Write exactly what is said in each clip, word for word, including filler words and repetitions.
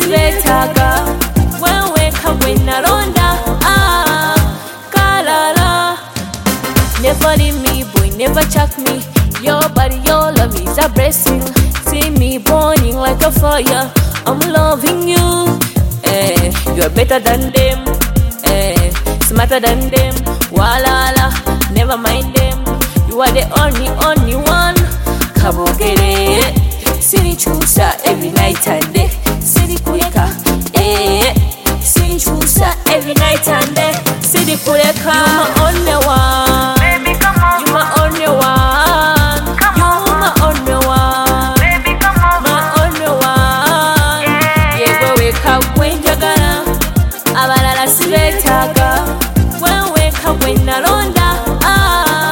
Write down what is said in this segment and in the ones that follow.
sibetaga wenweka gwenalonda ah, kalala. Never leave me, boy, never chuck me. Your body, your love is a blessing. See me burning like a fire. I'm loving you. Eh, you're better than them. Eh, smarter than them. Walala, never mind them. You are the only, only one. Kabukere, sini chusa every night and day. Sini kuleka, eh, sini chusa every night and day. Sini kuleka, you my only one. Baby, come on. You my only one. Come You on. my only one. Baby, come on. My only one. Yeah. Yego weka gwenjagala, abalala sibetaga. When weka gwenalonda ah,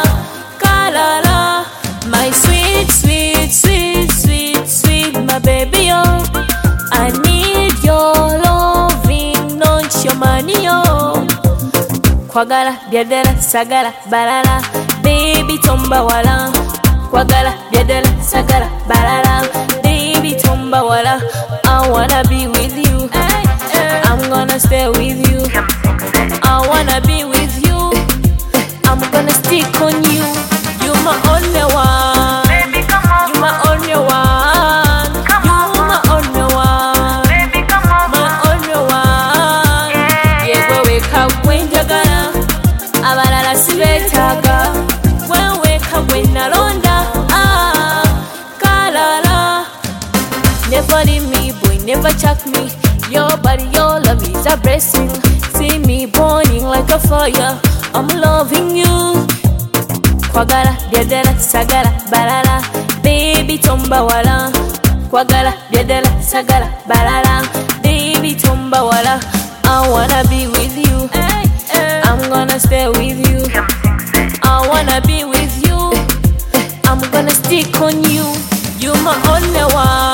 kalala. My sweet, sweet, sweet, sweet, sweet, my baby, oh. I need your loving, not your money, oh. Kwagala, byadala, sagala, balala. Baby, tomba wala. Kwagala, byadala, sagala, balala. Baby, tomba wala. I wanna be with you. I'm gonna stay with you. I wanna be with you. I'm gonna stick on you. You my only one. Baby, come on. You my only one. Come You on. my only one. Baby, come on. My only one. Yeah. Yego weka gwenjagala, abalala sibetaga. When weka gwenalonda ah, kalala. Never leave me, boy, never chuck me. Your body, your love is a blessing. See me burning like a fire. I'm loving you. Kwagala, byadala, sagala, balala. Baby, tomba wala. Kwagala, byadala, sagala, balala. Baby, tomba wala. I wanna be with you. I'm gonna stay with you. I wanna be with you. I'm gonna stick on you. You my only one.